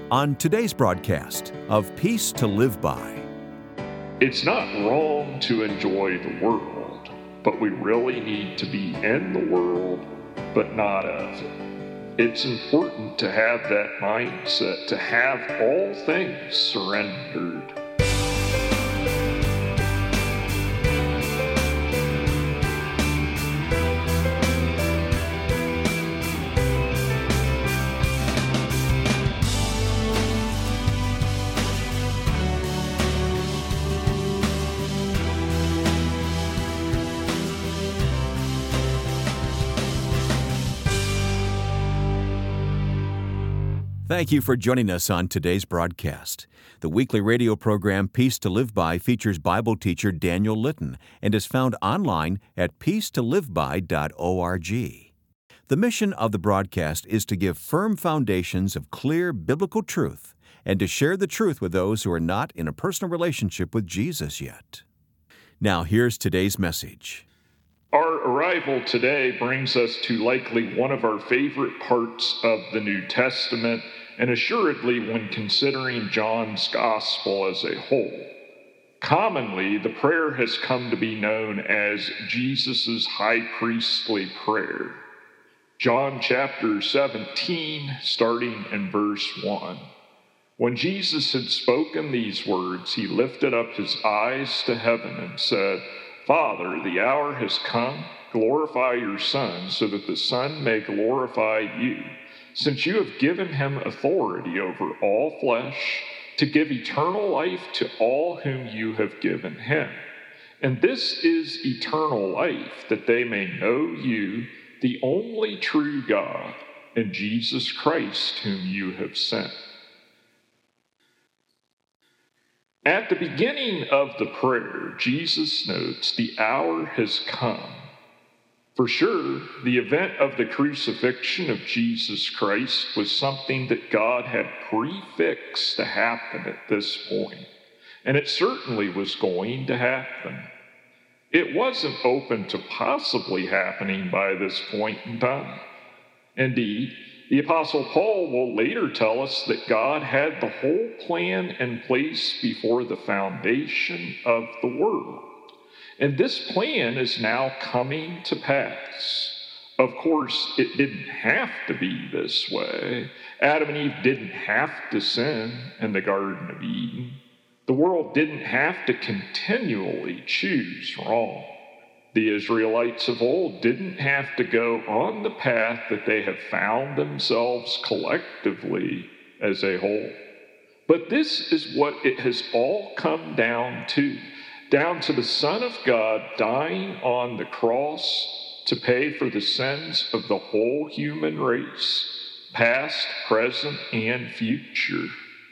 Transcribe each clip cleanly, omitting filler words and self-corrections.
On today's broadcast of Peace to Live By. It's not wrong to enjoy the world, but we really need to be in the world, but not of it. It's important to have that mindset, to have all things surrendered. Thank you for joining us on today's broadcast. The weekly radio program Peace to Live By features Bible teacher Daniel Litton and is found online at peacetoliveby.org. The mission of the broadcast is to give firm foundations of clear biblical truth and to share the truth with those who are not in a personal relationship with Jesus yet. Now here's today's message. Our arrival today brings us to likely one of our favorite parts of the New Testament, and assuredly when considering John's Gospel as a whole. Commonly, the prayer has come to be known as Jesus' high priestly prayer. John chapter 17, starting in verse 1. When Jesus had spoken these words, he lifted up his eyes to heaven and said, Father, the hour has come. Glorify your Son, so that the Son may glorify you, since you have given him authority over all flesh, to give eternal life to all whom you have given him. And this is eternal life, that they may know you, the only true God, and Jesus Christ, whom you have sent. At the beginning of the prayer, Jesus notes, the hour has come. For sure, the event of the crucifixion of Jesus Christ was something that God had prefixed to happen at this point, and it certainly was going to happen. It wasn't open to possibly happening by this point in time. Indeed, the Apostle Paul will later tell us that God had the whole plan in place before the foundation of the world. And this plan is now coming to pass. Of course, it didn't have to be this way. Adam and Eve didn't have to sin in the Garden of Eden. The world didn't have to continually choose wrong. The Israelites of old didn't have to go on the path that they have found themselves collectively as a whole. But this is what it has all come down to the Son of God dying on the cross to pay for the sins of the whole human race, past, present, and future,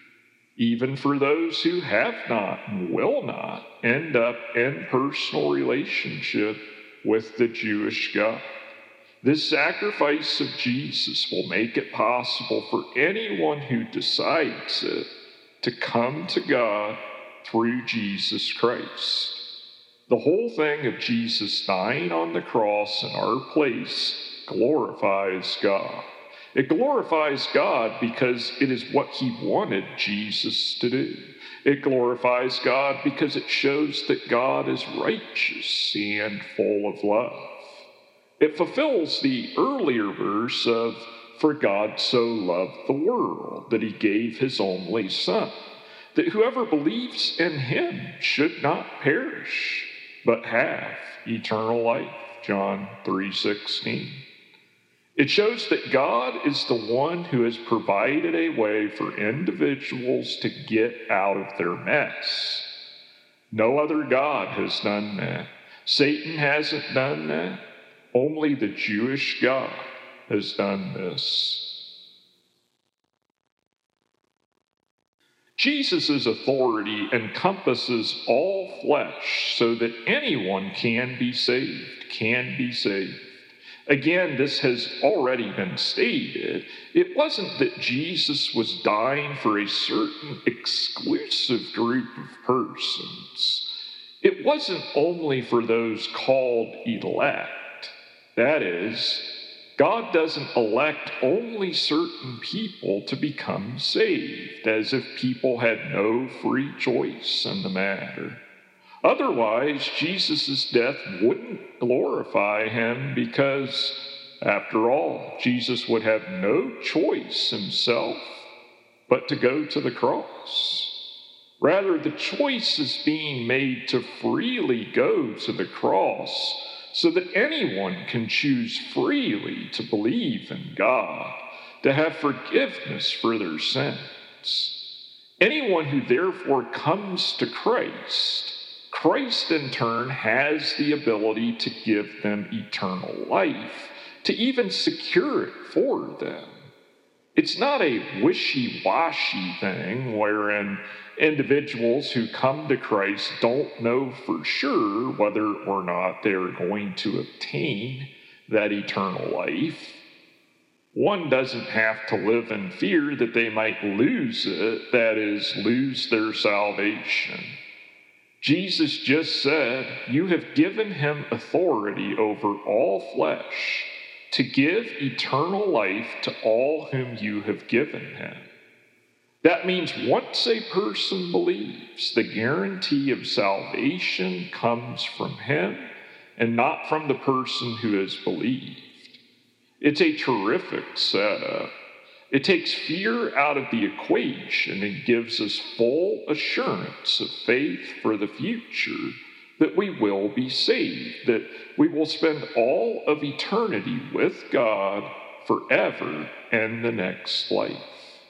even for those who have not and will not end up in personal relationship with the Jewish God. This sacrifice of Jesus will make it possible for anyone who decides it to come to God through Jesus Christ. The whole thing of Jesus dying on the cross in our place glorifies God. It glorifies God because it is what he wanted Jesus to do. It glorifies God because it shows that God is righteous and full of love. It fulfills the earlier verse of, For God so loved the world that he gave his only Son, that whoever believes in him should not perish, but have eternal life. John 3:16. It shows that God is the one who has provided a way for individuals to get out of their mess. No other God has done that. Satan hasn't done that. Only the Jewish God has done this. Jesus' authority encompasses all flesh so that anyone can be saved. Again, this has already been stated. It wasn't that Jesus was dying for a certain exclusive group of persons. It wasn't only for those called elect. That is, God doesn't elect only certain people to become saved, as if people had no free choice in the matter. Otherwise, Jesus' death wouldn't glorify him because, after all, Jesus would have no choice himself but to go to the cross. Rather, the choice is being made to freely go to the cross so that anyone can choose freely to believe in God, to have forgiveness for their sins. Anyone who therefore comes to Christ, Christ in turn has the ability to give them eternal life, to even secure it for them. It's not a wishy-washy thing wherein individuals who come to Christ don't know for sure whether or not they're going to obtain that eternal life. One doesn't have to live in fear that they might lose it, that is, lose their salvation. Jesus just said, "You have given him authority over all flesh, to give eternal life to all whom you have given him." That means once a person believes, the guarantee of salvation comes from him and not from the person who has believed. It's a terrific setup. It takes fear out of the equation and gives us full assurance of faith for the future that we will be saved, that we will spend all of eternity with God forever in the next life.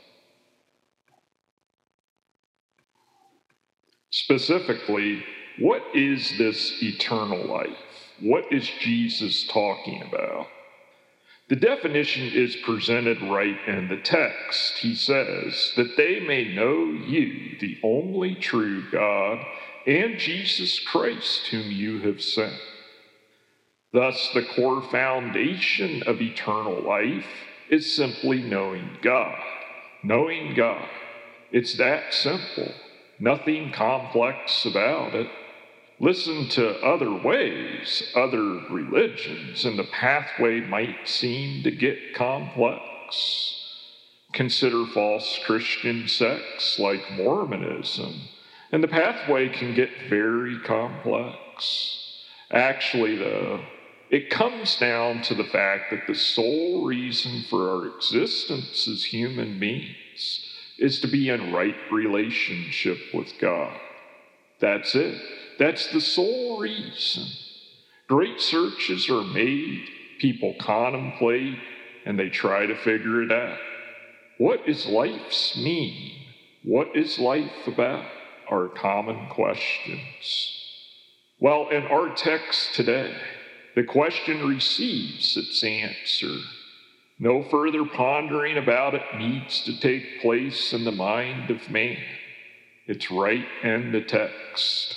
Specifically, what is this eternal life? What is Jesus talking about? The definition is presented right in the text. He says, "that they may know you, the only true God, and Jesus Christ, whom you have sent." Thus, the core foundation of eternal life is simply knowing God. Knowing God. It's that simple. Nothing complex about it. Listen to other ways, other religions, and the pathway might seem to get complex. Consider false Christian sects like Mormonism, and the pathway can get very complex. Actually, though, it comes down to the fact that the sole reason for our existence as human beings is to be in right relationship with God. That's it. That's the sole reason. Great searches are made, people contemplate, and they try to figure it out. What is life's mean? What is life about? Are common questions. Well, in our text today, the question receives its answer. No further pondering about it needs to take place in the mind of man. It's right in the text.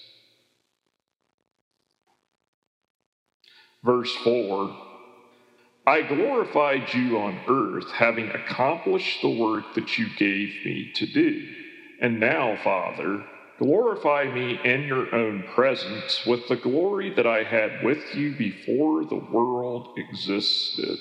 Verse 4, "I glorified you on earth, having accomplished the work that you gave me to do. And now, Father, glorify me in your own presence with the glory that I had with you before the world existed."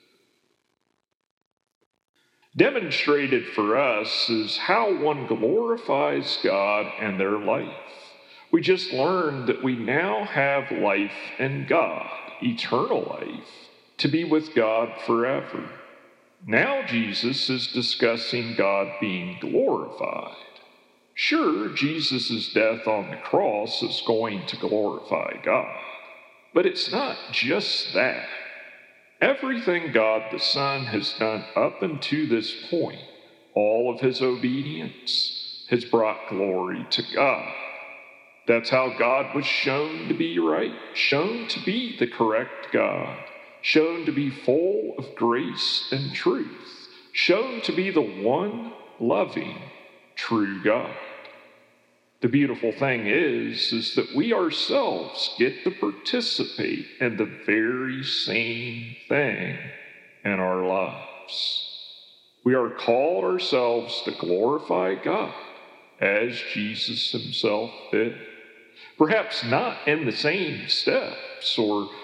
Demonstrated for us is how one glorifies God in their life. We just learned that we now have life in God, eternal life, to be with God forever. Now Jesus is discussing God being glorified. Sure, Jesus' death on the cross is going to glorify God, but it's not just that. Everything God the Son has done up until this point, all of his obedience, has brought glory to God. That's how God was shown to be right, shown to be the correct God, shown to be full of grace and truth, shown to be the one loving, true God. The beautiful thing is that we ourselves get to participate in the very same thing in our lives. We are called ourselves to glorify God as Jesus himself did. Perhaps not in the same steps or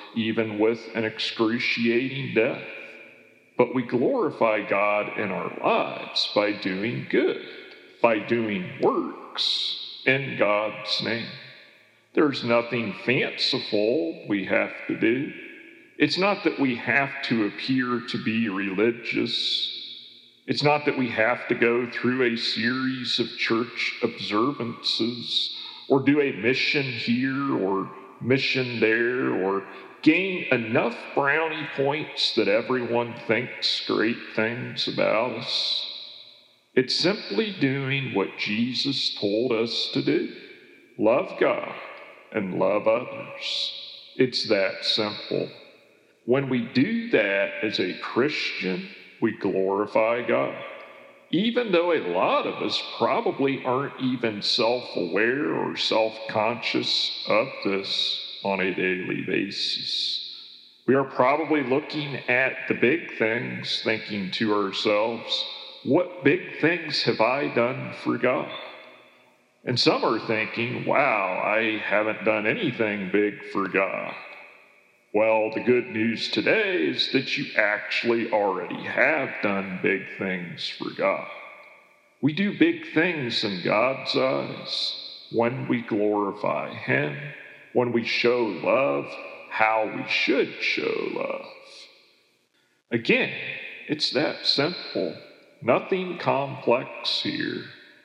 even with an excruciating death. But we glorify God in our lives by doing good, by doing works in God's name. There's nothing fanciful we have to do. It's not that we have to appear to be religious. It's not that we have to go through a series of church observances or do a mission here or mission there or gain enough brownie points that everyone thinks great things about us. It's simply doing what Jesus told us to do. Love God and love others. It's that simple. When we do that as a Christian, we glorify God. Even though a lot of us probably aren't even self-aware or self-conscious of this on a daily basis. We are probably looking at the big things, thinking to ourselves, what big things have I done for God? And some are thinking, wow, I haven't done anything big for God. Well, the good news today is that you actually already have done big things for God. We do big things in God's eyes when we glorify Him, when we show love, how we should show love. Again, it's that simple. Nothing complex here.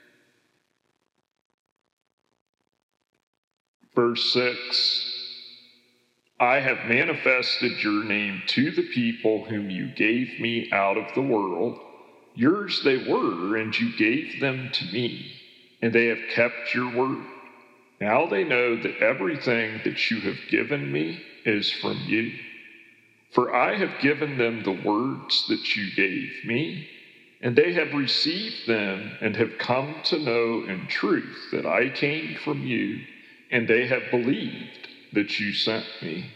Verse 6, I have manifested your name to the people whom you gave me out of the world. Yours they were, and you gave them to me, and they have kept your word. Now they know that everything that you have given me is from you. For I have given them the words that you gave me, and they have received them and have come to know in truth that I came from you, and they have believed that you sent me.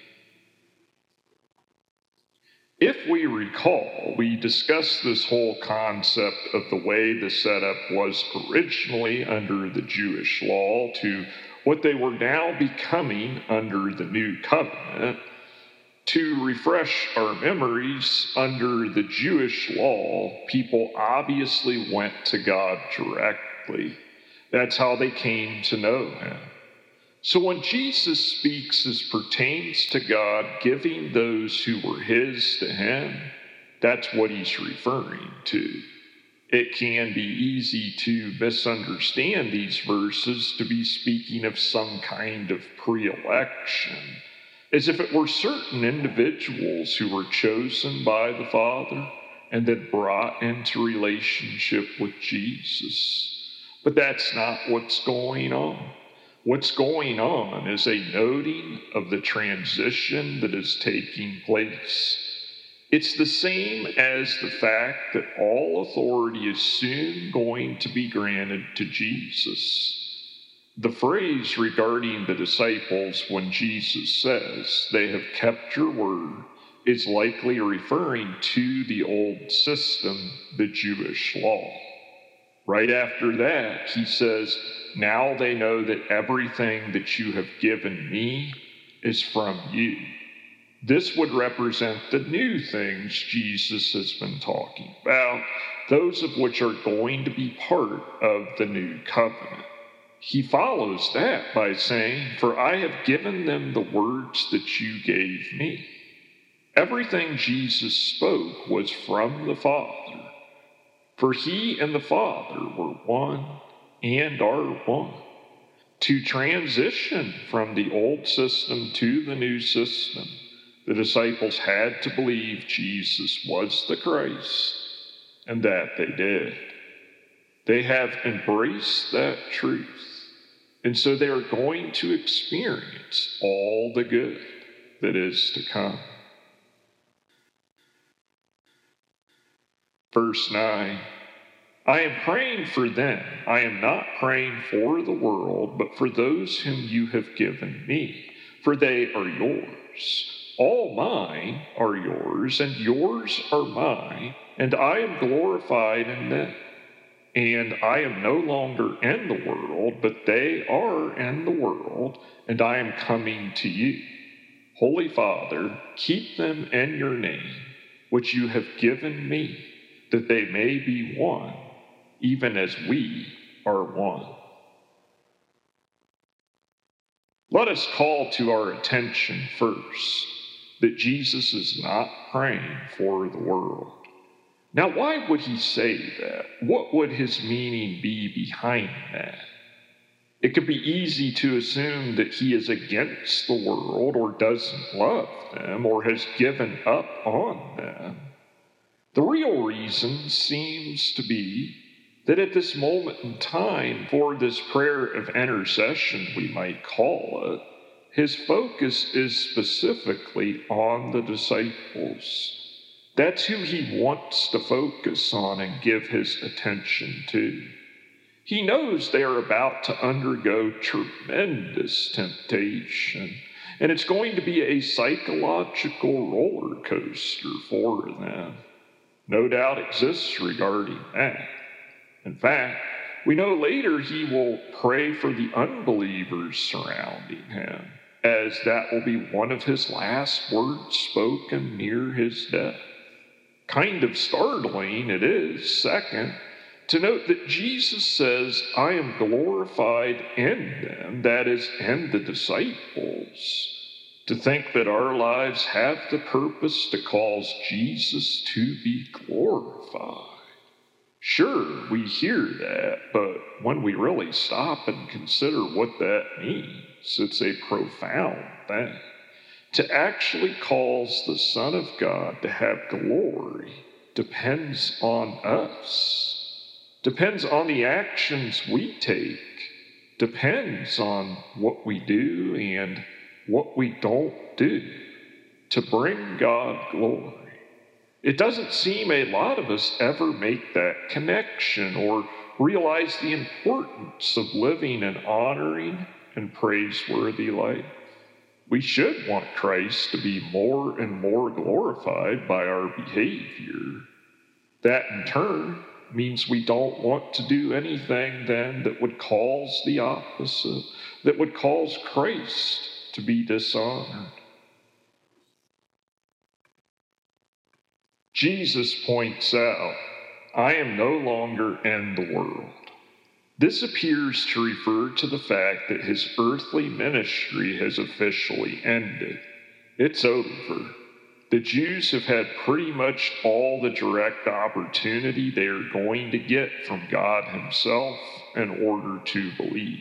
If we recall, we discussed this whole concept of the way the setup was originally under the Jewish law to what they were now becoming under the new covenant. To refresh our memories, under the Jewish law, people obviously went to God directly. That's how they came to know Him. So when Jesus speaks as pertains to God giving those who were His to Him, that's what He's referring to. It can be easy to misunderstand these verses to be speaking of some kind of pre-election, as if it were certain individuals who were chosen by the Father and then brought into relationship with Jesus. But that's not what's going on. What's going on is a noting of the transition that is taking place. It's the same as the fact that all authority is soon going to be granted to Jesus. The phrase regarding the disciples when Jesus says, they have kept your word, is likely referring to the old system, the Jewish law. Right after that, he says, now they know that everything that you have given me is from you. This would represent the new things Jesus has been talking about, those of which are going to be part of the new covenant. He follows that by saying, for I have given them the words that you gave me. Everything Jesus spoke was from the Father. For He and the Father were one and are one. To transition from the old system to the new system, the disciples had to believe Jesus was the Christ, and that they did. They have embraced that truth, and so they are going to experience all the good that is to come. Verse 9, I am praying for them. I am not praying for the world, but for those whom you have given me, for they are yours. All mine are yours, and yours are mine, and I am glorified in them. And I am no longer in the world, but they are in the world, and I am coming to you. Holy Father, keep them in your name, which you have given me, that they may be one, even as we are one. Let us call to our attention first that Jesus is not praying for the world. Now, why would he say that? What would his meaning be behind that? It could be easy to assume that he is against the world or doesn't love them or has given up on them. The real reason seems to be that at this moment in time, for this prayer of intercession, we might call it, his focus is specifically on the disciples. That's who he wants to focus on and give his attention to. He knows they are about to undergo tremendous temptation, and it's going to be a psychological roller coaster for them. No doubt exists regarding that. In fact, we know later he will pray for the unbelievers surrounding him, as that will be one of his last words spoken near his death. Kind of startling it is, second, to note that Jesus says, I am glorified in them, that is, in the disciples. To think that our lives have the purpose to cause Jesus to be glorified. Sure, we hear that, but when we really stop and consider what that means, it's a profound thing. To actually cause the Son of God to have glory depends on us. Depends on the actions we take, depends on what we do and what we don't do to bring God glory. It doesn't seem a lot of us ever make that connection or realize the importance of living an honoring and praiseworthy life. We should want Christ to be more and more glorified by our behavior. That in turn means we don't want to do anything then that would cause the opposite, that would cause Christ to be dishonored. Jesus points out, I am no longer in the world. This appears to refer to the fact that his earthly ministry has officially ended. It's over. The Jews have had pretty much all the direct opportunity they are going to get from God himself in order to believe.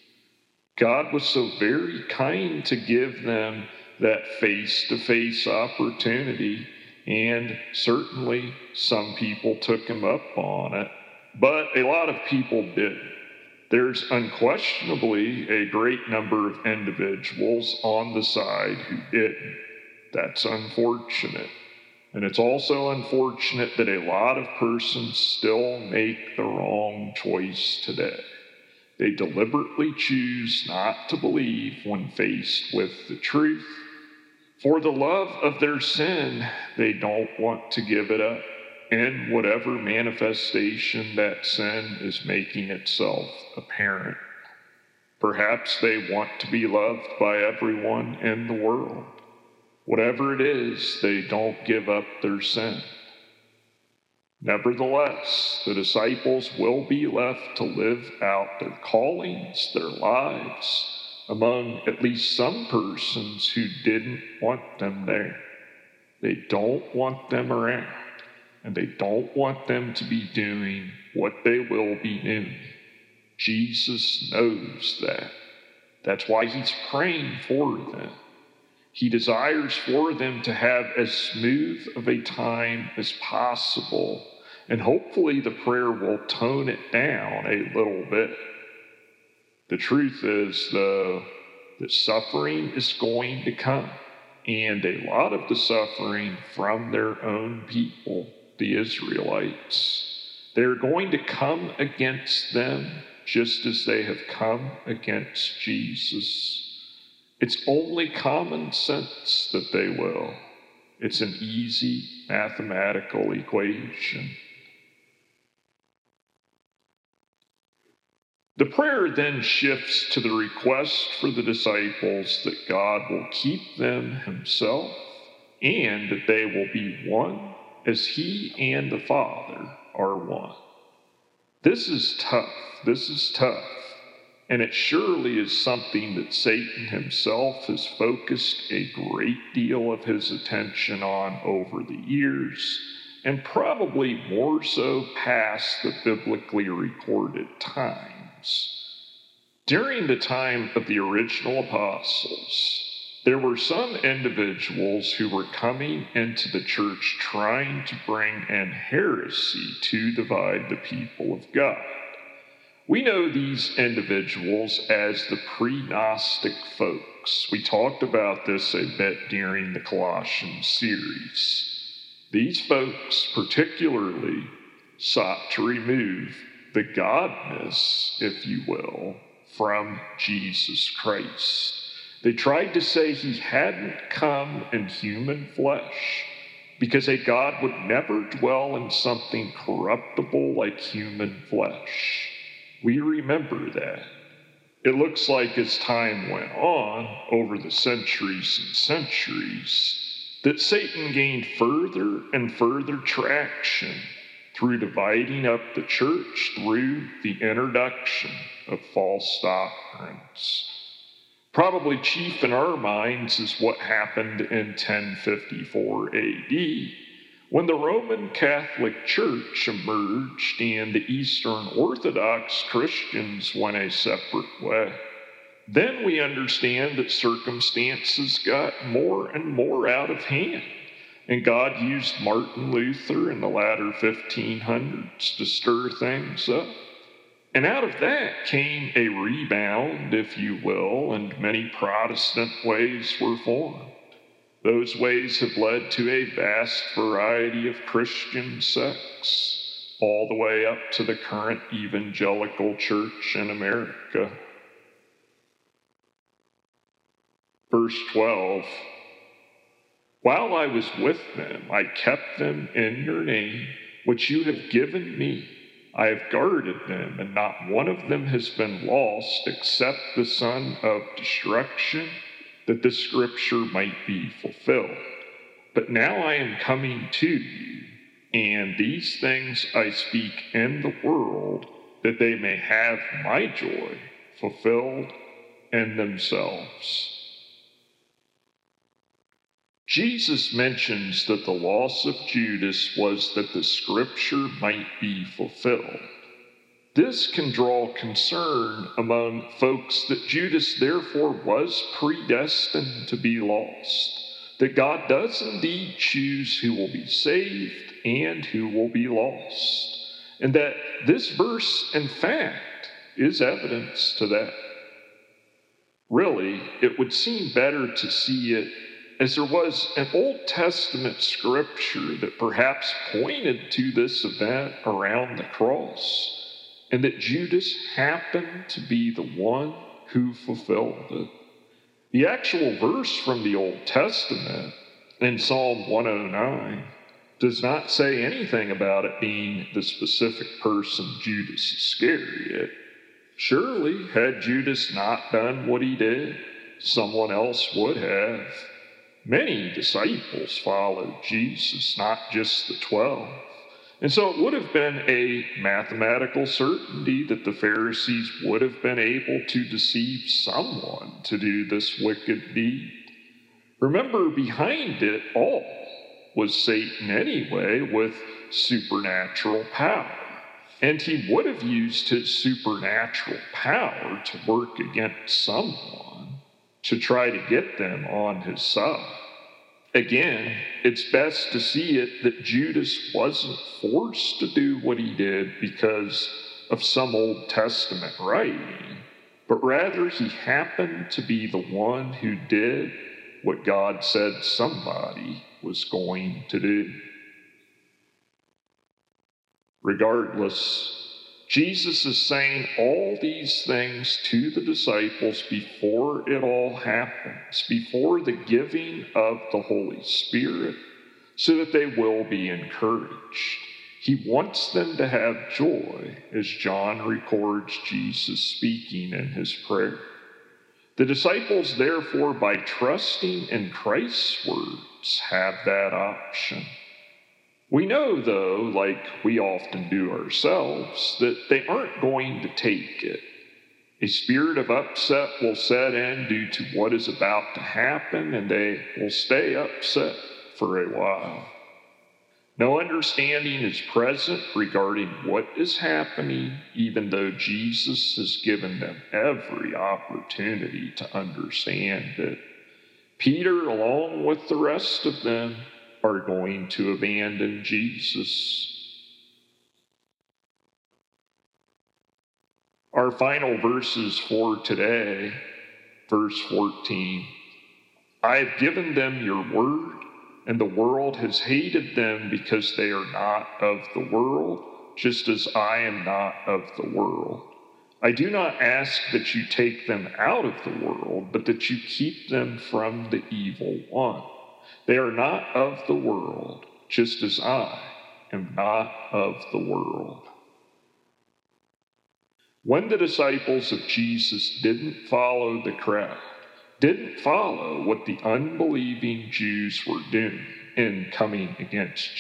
God was so very kind to give them that face-to-face opportunity, and certainly some people took him up on it, but a lot of people didn't. There's unquestionably a great number of individuals on the side who didn't. That's unfortunate. And it's also unfortunate that a lot of persons still make the wrong choice today. They deliberately choose not to believe when faced with the truth. For the love of their sin, they don't want to give it up in whatever manifestation that sin is making itself apparent. Perhaps they want to be loved by everyone in the world. Whatever it is, they don't give up their sin. Nevertheless, the disciples will be left to live out their callings, their lives, among at least some persons who didn't want them there. They don't want them around, and they don't want them to be doing what they will be doing. Jesus knows that. That's why he's praying for them. He desires for them to have as smooth of a time as possible, and hopefully the prayer will tone it down a little bit. The truth is, though, that suffering is going to come, and a lot of the suffering from their own people, the Israelites. They're going to come against them just as they have come against Jesus. It's only common sense that they will. It's an easy mathematical equation. The prayer then shifts to the request for the disciples that God will keep them himself and that they will be one as he and the Father are one. This is tough. And it surely is something that Satan himself has focused a great deal of his attention on over the years, and probably more so past the biblically recorded times. During the time of the original apostles, there were some individuals who were coming into the church trying to bring in heresy to divide the people of God. We know these individuals as the pre-Gnostic folks. We talked about this a bit during the Colossians series. These folks particularly sought to remove the godness, if you will, from Jesus Christ. They tried to say he hadn't come in human flesh because a God would never dwell in something corruptible like human flesh. We remember that. It looks like as time went on, over the centuries and centuries, that Satan gained further and further traction through dividing up the church through the introduction of false doctrines. Probably chief in our minds is what happened in 1054 AD, when the Roman Catholic Church emerged and the Eastern Orthodox Christians went a separate way. Then we understand that circumstances got more and more out of hand, and God used Martin Luther in the latter 1500s to stir things up. And out of that came a rebound, if you will, and many Protestant ways were formed. Those ways have led to a vast variety of Christian sects, all the way up to the current evangelical church in America. Verse 12, while I was with them, I kept them in your name, which you have given me. I have guarded them, and not one of them has been lost except the son of destruction, that the scripture might be fulfilled. But now I am coming to you, and these things I speak in the world, that they may have my joy fulfilled in themselves. Jesus mentions that the loss of Judas was that the scripture might be fulfilled. This can draw concern among folks that Judas therefore was predestined to be lost, that God does indeed choose who will be saved and who will be lost, and that this verse, in fact, is evidence to that. Really, it would seem better to see it as there was an Old Testament scripture that perhaps pointed to this event around the cross, and that Judas happened to be the one who fulfilled it. The actual verse from the Old Testament in Psalm 109 does not say anything about it being the specific person Judas Iscariot. Surely, had Judas not done what he did, someone else would have. Many disciples followed Jesus, not just the 12. And so it would have been a mathematical certainty that the Pharisees would have been able to deceive someone to do this wicked deed. Remember, behind it all was Satan anyway, with supernatural power. And he would have used his supernatural power to work against someone to try to get them on his side. Again, it's best to see it that Judas wasn't forced to do what he did because of some Old Testament writing, but rather he happened to be the one who did what God said somebody was going to do. Regardless, Jesus is saying all these things to the disciples before it all happens, before the giving of the Holy Spirit, so that they will be encouraged. He wants them to have joy, as John records Jesus speaking in his prayer. The disciples, therefore, by trusting in Christ's words, have that option. We know, though, like we often do ourselves, that they aren't going to take it. A spirit of upset will set in due to what is about to happen, and they will stay upset for a while. No understanding is present regarding what is happening, even though Jesus has given them every opportunity to understand it. Peter, along with the rest of them, are going to abandon Jesus. Our final verses for today, verse 14. I have given them your word, and the world has hated them because they are not of the world, just as I am not of the world. I do not ask that you take them out of the world, but that you keep them from the evil one. They are not of the world, just as I am not of the world. When the disciples of Jesus didn't follow the crowd, didn't follow what the unbelieving Jews were doing in coming against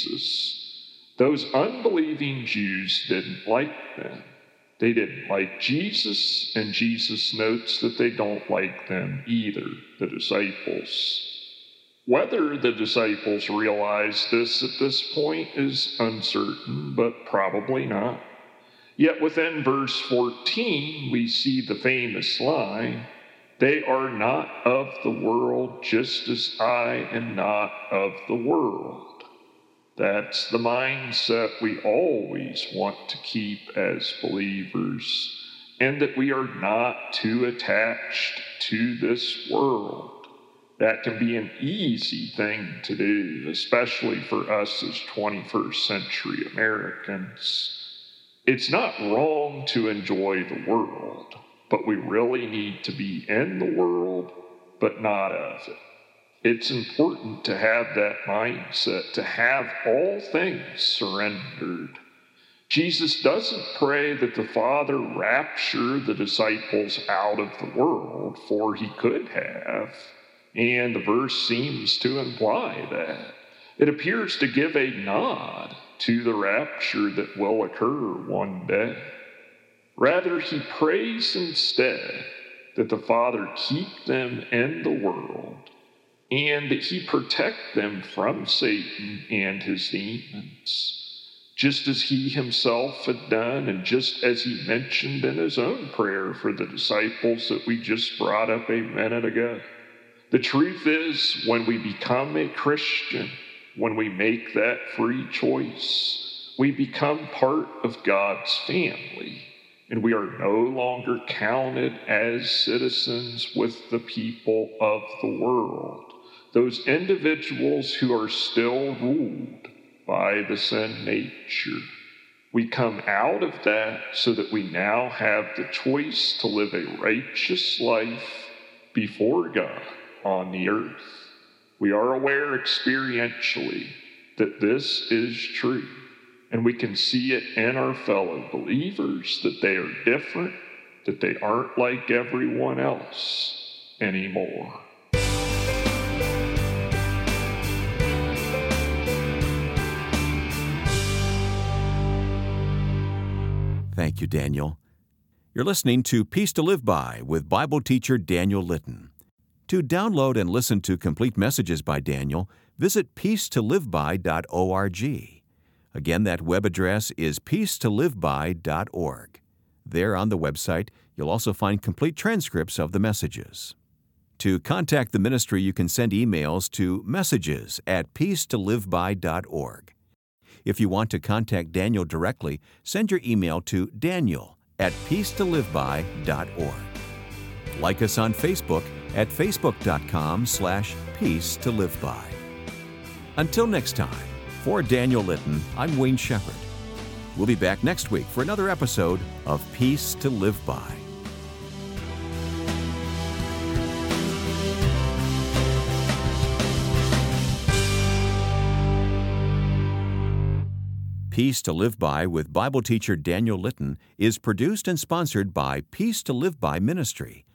Jesus, those unbelieving Jews didn't like them. They didn't like Jesus, and Jesus notes that they don't like them either, the disciples. Whether the disciples realize this at this point is uncertain, but probably not. Yet within verse 14, we see the famous line, they are not of the world, just as I am not of the world. That's the mindset we always want to keep as believers, and that we are not too attached to this world. That can be an easy thing to do, especially for us as 21st century Americans. It's not wrong to enjoy the world, but we really need to be in the world, but not of it. It's important to have that mindset, to have all things surrendered. Jesus doesn't pray that the Father rapture the disciples out of the world, for he could have. And the verse seems to imply that. It appears to give a nod to the rapture that will occur one day. Rather, he prays instead that the Father keep them in the world and that he protect them from Satan and his demons, just as he himself had done and just as he mentioned in his own prayer for the disciples that we just brought up a minute ago. The truth is, when we become a Christian, when we make that free choice, we become part of God's family, and we are no longer counted as citizens with the people of the world, those individuals who are still ruled by the sin nature. We come out of that so that we now have the choice to live a righteous life before God on the earth. We are aware experientially that this is true, and we can see it in our fellow believers that they are different, that they aren't like everyone else anymore. Thank you, Daniel. You're listening to Peace to Live By with Bible teacher Daniel Litton. To download and listen to complete messages by Daniel, visit peacetoliveby.org. Again, that web address is peacetoliveby.org. There on the website, you'll also find complete transcripts of the messages. To contact the ministry, you can send emails to messages@peacetoliveby.org. If you want to contact Daniel directly, send your email to daniel@peacetoliveby.org. Like us on Facebook at facebook.com/peacetoliveby. Until next time, for Daniel Litton, I'm Wayne Shepherd. We'll be back next week for another episode of Peace to Live By. Peace to Live By with Bible teacher Daniel Litton is produced and sponsored by Peace to Live By Ministry